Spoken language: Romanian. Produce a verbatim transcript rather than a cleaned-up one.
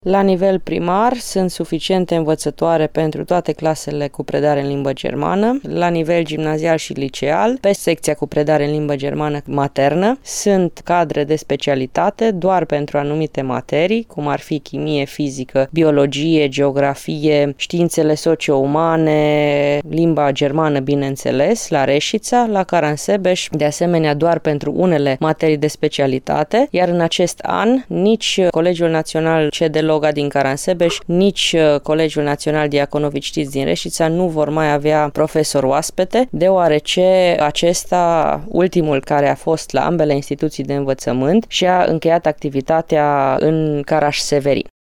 La nivel primar sunt suficiente învățătoare pentru toate clasele cu predare în limbă germană. La nivel gimnazial și liceal, pe secția cu predare în limbă germană maternă, sunt cadre de specialitate doar pentru anumite materii, cum ar fi chimie, fizică, biologie, geografie, științele socio-umane, limba germană, bineînțeles, la Reșița, la Caransebeș, de asemenea doar pentru unele materii de specialitate, iar în acest an nici Colegiul Național C D Loga din Caransebeș, nici Colegiul Național Diaconovici Tiț din Reșița nu vor mai avea profesor oaspete, deoarece acesta, ultimul care a fost la ambele instituții de învățământ, și-a încheiat activitatea în Caraș-Severin.